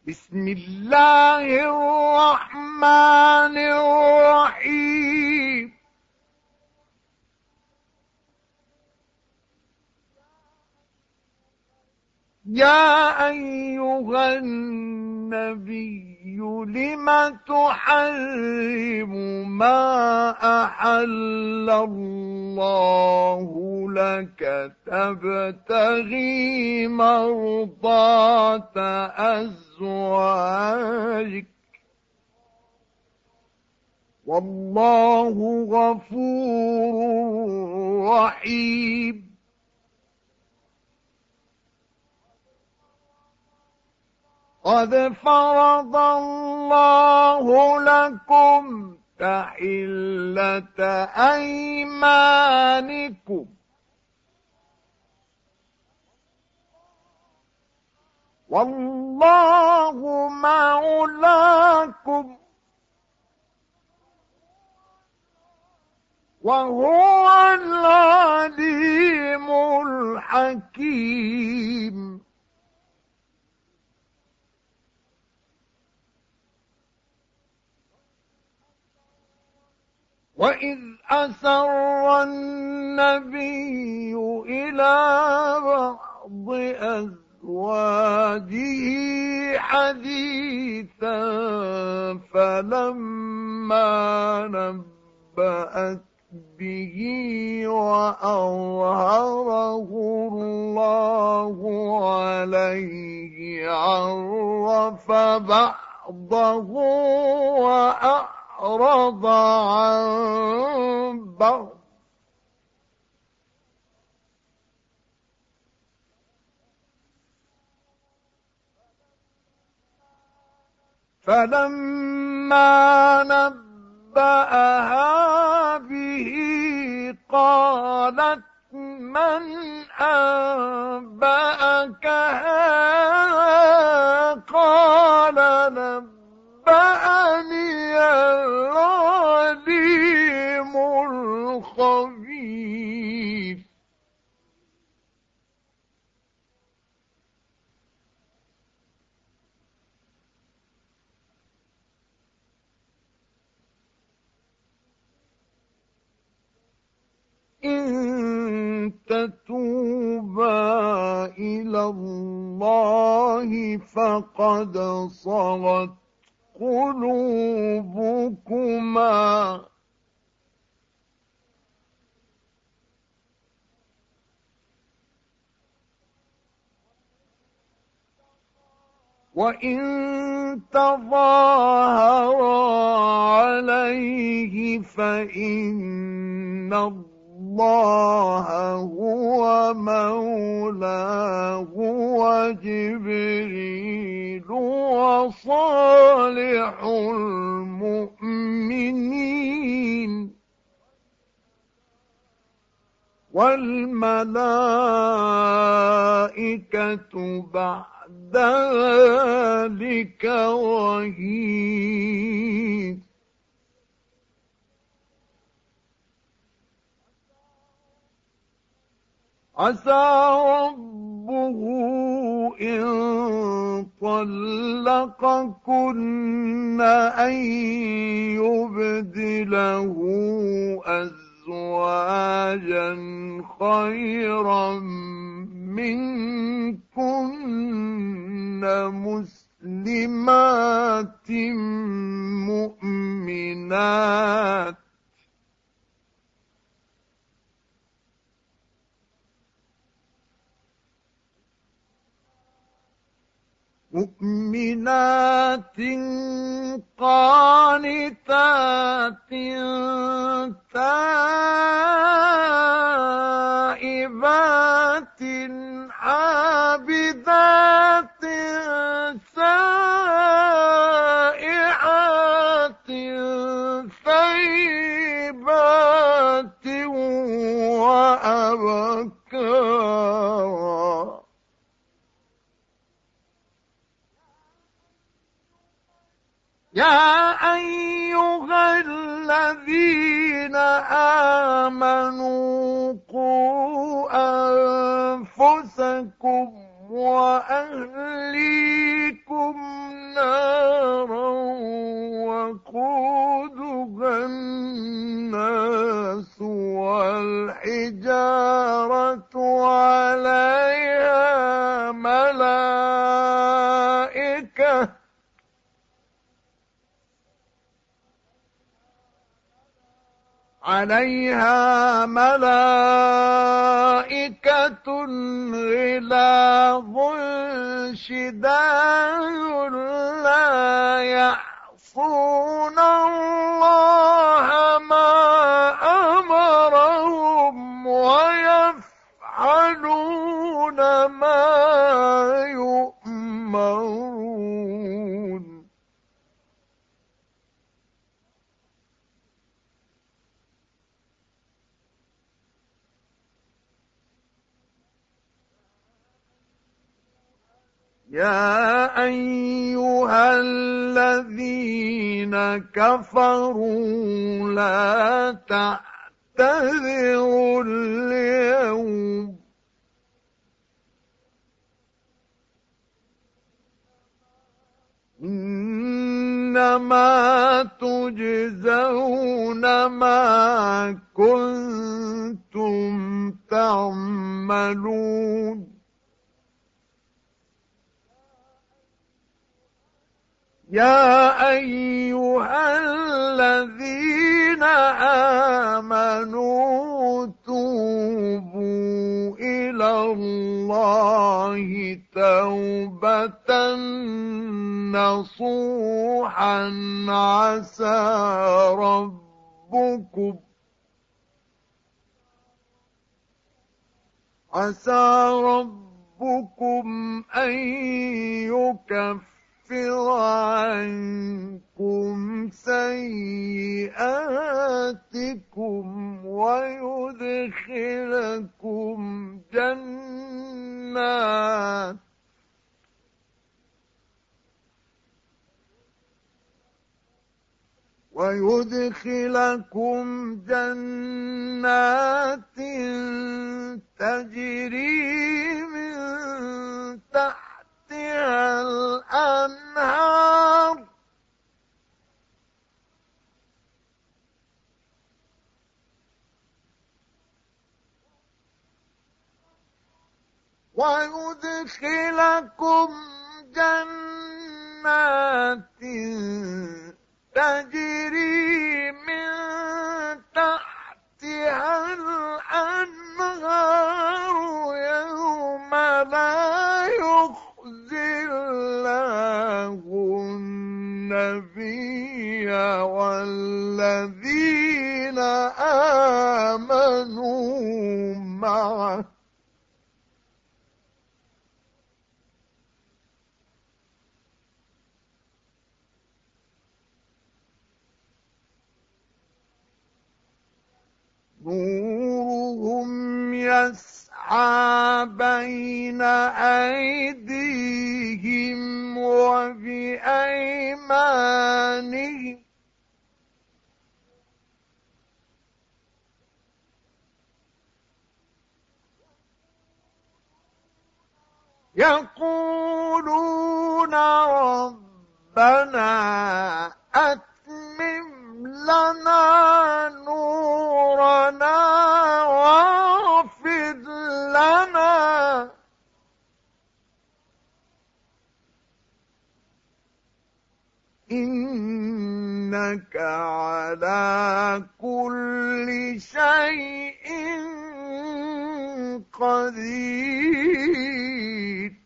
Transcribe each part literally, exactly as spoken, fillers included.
بسم الله الرحمن الرحيم. يا أيها النبي لم تحرم ما أحل الله لك تبتغي مرضات أزواجك والله غفور رحيم. قد فرض الله لكم تحلة أيمانكم والله مولاكم وهو العليم الحكيم. وإذ أسر النبي إلى بعض أزواجه حديثا فلما نبأت به وأظهره الله عليه عرف بعضه وأعرض عن بعض فلما نبأها به قالت من أنبأك هذا قال نبأني العليم الخبير. إن تتوبا إلى الله فقد صغت قلوبكما وإن تظاهرا عليه فإن الله هو مولاه وجبريل وصالح المؤمنين والملائكة بعد ذلك ظهير. عسى ربه إن طلقكن أن يبدله أزواجا خيرا منكن مسلمات مؤمنات مؤمنات قانتات تائبات عابدات سائحات ثيبات وأبكارا. يا أيها الذين آمنوا قوا أنفسكم وأهليكم ملائكة عليها ملائكة غلاظ شداد لا يعصون الله ما أمرهم ويفعلون ما يؤمرون. يا أيها الذين كفروا لا تعتذروا اليوم إنما تجزون ما كنتم تعملون. يا أيها الذين آمنوا توبوا إلى الله توبة نصوحا عسى ربكم عسى ربكم أن يكفر يكفر عنكم سيئاتكم ويدخلكم جنات ويدخلكم جنات تجري من تحتها الأنهار ويدخلكم جنات تجري من تحتها الأنهار يوم لا يخزي الله النبي والذين آمنوا معه نورهم يسعى بين أيديهم وبأيمانهم يقولون ربنا أتمم لنا نورنا واغفر لنا إنك على كل شيء قدير.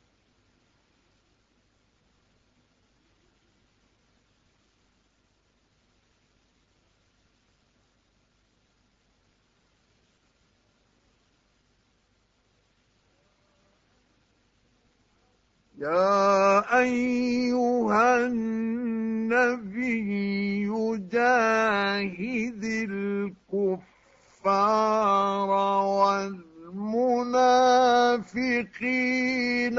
يا أيها النبي جاهد الكفار والمنافقين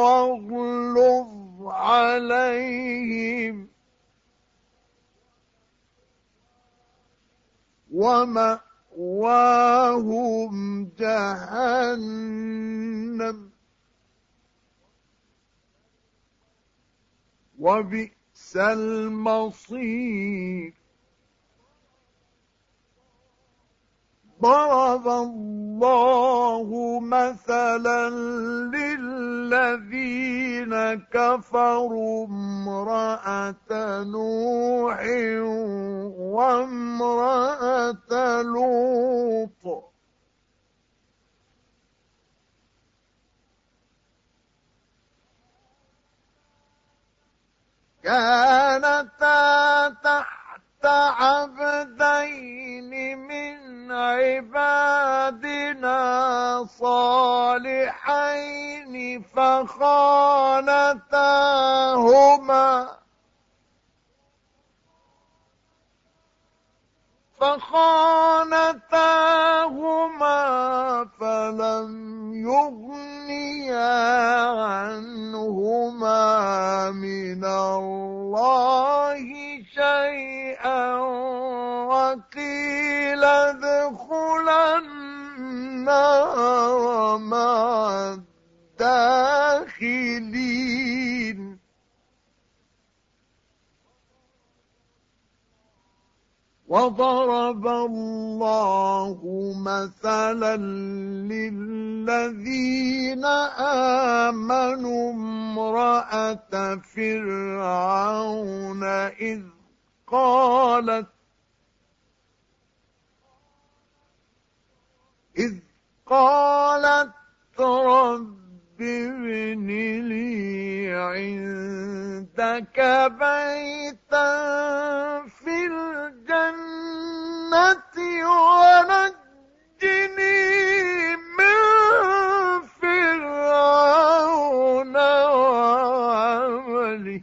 واغلظ عليهم ومأواهم جهنم وبئس المصير. ضرب الله مثلا للذين كفروا امرأة نوح وامرأة لوط كانتا تحت عبدين من عبادنا صالحين فخانتاهما فخانتاهما فلم يغنيا عنهما من الله شيئا وقيل ادخلا النار مع الداخلين وضرب الله مثلا للذين آمنوا امرأة فرعون إذ قالت إذ قالت رب ابن لي عندك بيتا في الجنة ونجني من فرعون وعمله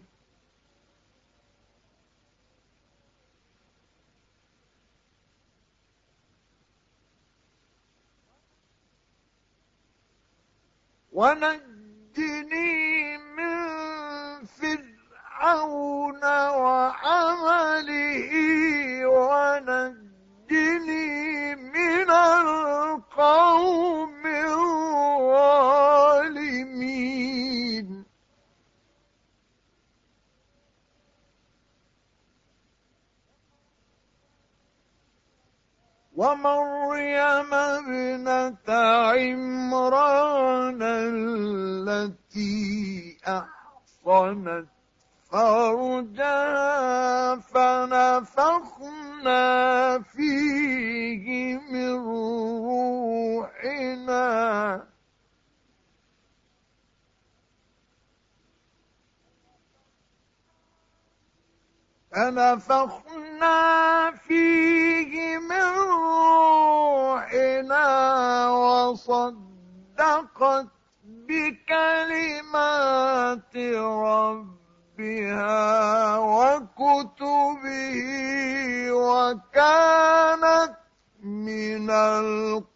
ونجني من فرعون وعمله ونجني من القوم الظالمين ومريم ابنة عمران التي أحصنت فرجها فنفخنا فيه من روحنا فنفخنا فيه من روحنا وصدقت بكلمات ربها وكتبه وكانت من القانتين